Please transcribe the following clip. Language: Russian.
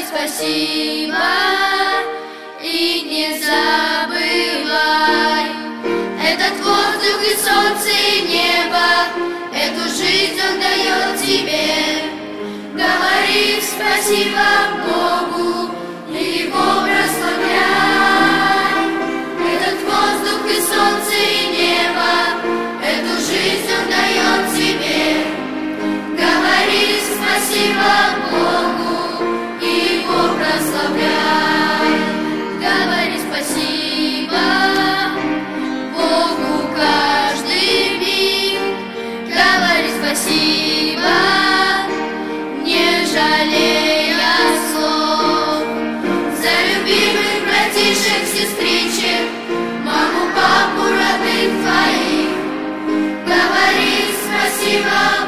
Говори спасибо и не забывай. Этот воздух и солнце и небо, эту жизнь Он дает тебе. Говори спасибо Богу и Его прославляй. Этот воздух и солнце и небо, эту жизнь Он дает тебе. Говори спасибо Богу и Его прославляй. Говори спасибо Богу каждый миг. Говори спасибо, не жалея слов. За любимых братишек, сестричек, маму, папу, родных твоих. Говори спасибо